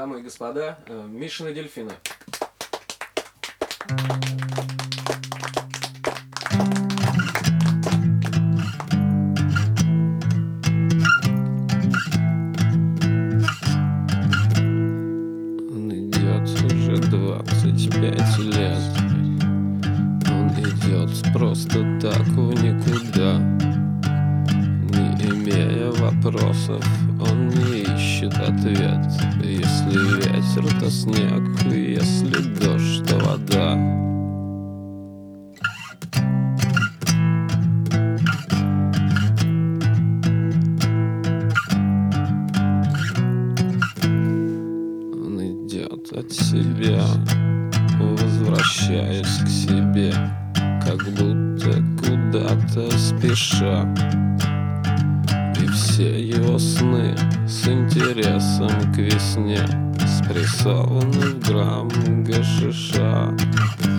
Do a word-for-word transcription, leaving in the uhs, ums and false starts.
дамы и господа, Мишины дельфины. Он идет уже двадцать пять лет. Он идет просто так в никуда, не имея вопросов, он не ищет ответ. Если ветер, то снег, если дождь, то вода. Он идет от себя, возвращаясь к себе, как будто куда-то спеша. И все его сны с интересом к весне спрессованы в грамм гашиша.